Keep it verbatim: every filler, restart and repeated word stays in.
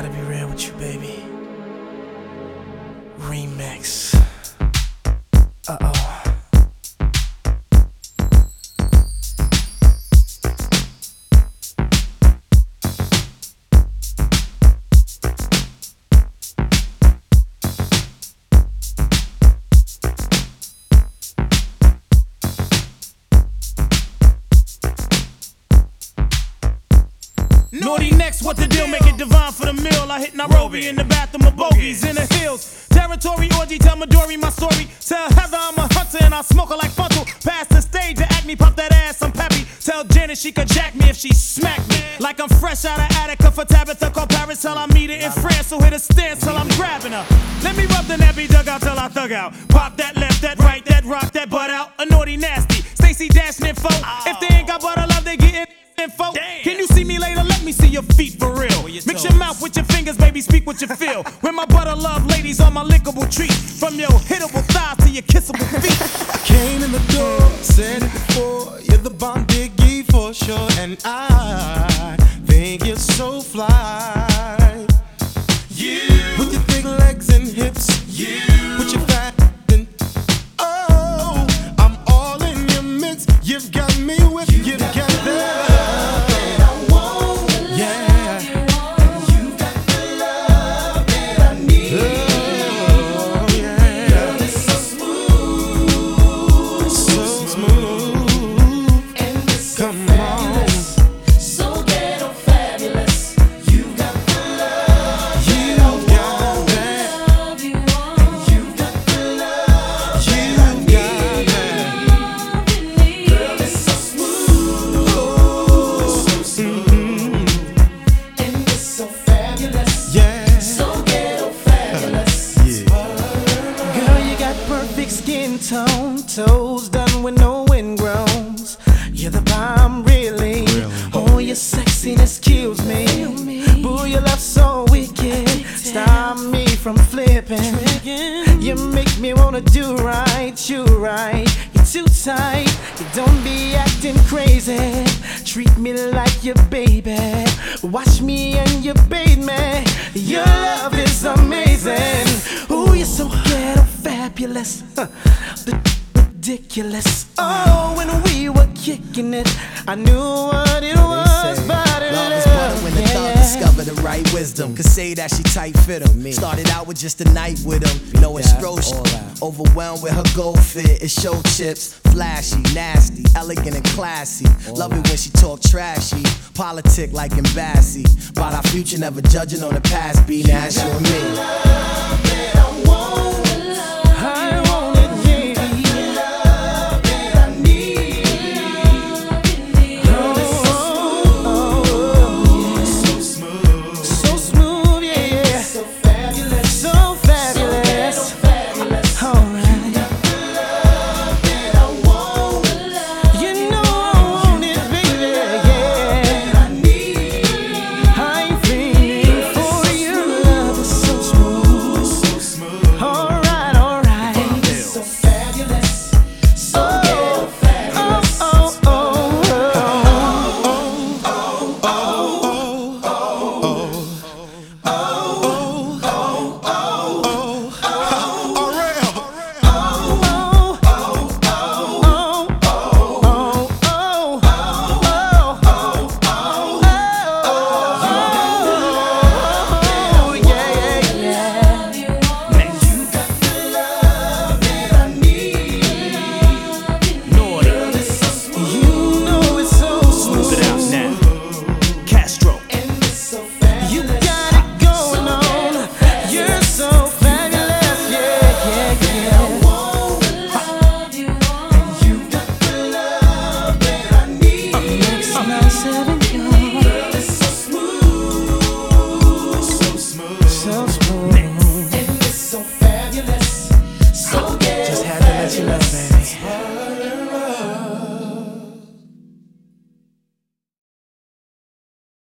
Gotta be real with you, baby. Remix. Uh-oh. Naughty next, what the deal? Make it divine for the meal. I hit Nairobi in the bathroom of bogeys in the hills. Territory orgy, tell Midori my story. Tell Heather I'm a hunter and I smoke her like Funtal. Pass the stage and act me, pop that ass, I'm peppy. Tell Janet she could jack me if she smack me. Like I'm fresh out of Attica for Tabitha, call Paris till I meet her in France. So hit a stance till I'm grabbing her. Let me rub the nappy dugout till I thug out. Pop that left, that right, that rock, that butt out. A naughty nasty, Stacy dashing info. If they ain't got butter love, they getting info. Damn. Can you see me later? Let me see your feet for real. Your Mix your mouth with your fingers, baby, speak what you feel. When my butter love ladies on my lickable treat. From your hittable thighs to your kissable feet. I came in the door, said it before. You're the bomb diggy for sure. And I think you're so fly. You, with your big legs and hips. You, with your fat and oh, I'm all in your mix. You've got me with you. You've got that. Toes done with no ingrowns. You're the bomb, really. really. Oh, your sexiness kills me. Boo, your love so wicked. Stop me from flipping. You make me wanna do right, you right. You're too tight. You don't be acting crazy. Treat me like your baby. Watch me and you bathe me. Your love is amazing. Ooh, you're so ghetto fabulous. Huh. The ridiculous. Oh, when we were kicking it, I knew what it was, but it love is butter when the thug discovered the right wisdom. Could say that she tight fit him. Started out with just a night with him. No extortion. Overwhelmed with her gold fit. It show chips, flashy, nasty, elegant and classy. Love it when she talk trashy. Politic like Embassy. About our future, never judging on the past. Be Nash, you and me.